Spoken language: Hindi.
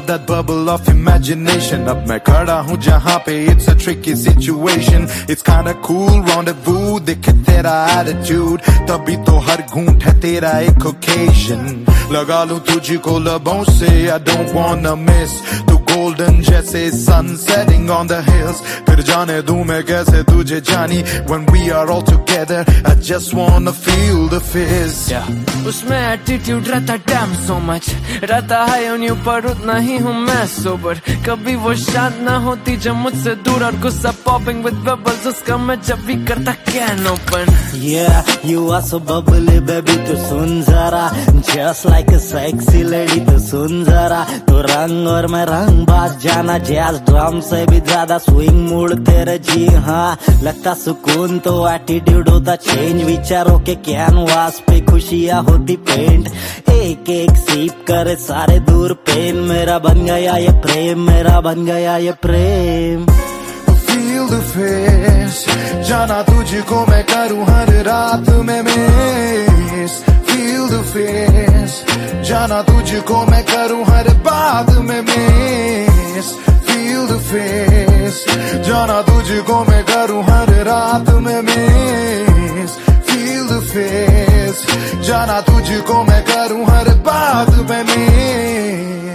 that bubble of imagination. अब मैं खड़ा हूँ जहाँ पे it's a tricky situation. It's kinda cool rendezvous, दिखे तेरा attitude, तभी तो हर घूंट है तेरा एक occasion. लगा लूं तुझको लबों से, I don't wanna miss. तू golden जैसे sun setting on the hills. फिर जाने दूं मैं कैसे तुझे जानी. When we are all together, I just wanna feel the fizz. उसमें एटीट्यूड रहता damn so much, रहता है उन्हीं पर उतना ही हूँ मैं sober. कभी वो शांत ना होती जब मुझसे दूर, और गुस्सा popping with bubbles उसका मैं जब भी करता can open. Yeah, you are so bubbly baby, तू सुन जरा, just like a sexy lady, तू सुन जरा. तू रंग और मैं रंग बाज जाना, jazz drum से भी ज्यादा swing मूड तेरे जी हाँ. लगता सुकून तो एटीट्यूड होता चेंज, विचारों के कैनवास पे खुशियाँ होती पेंट. एक एक सीप करे सारे दूर पेन, मेरा बन गया ये प्रेम, मेरा बन गया ये प्रेम. Feel the fizz, जाना तुझको मैं करूँ हर रात में miss. Feel the fizz, जाना तुझको मैं करूँ हर बात में miss. Feel the fizz, जाना तुझको मैं करूँ हर रात में miss. Feel the fizz, जाना तुझको मैं करूँ हर बात में miss.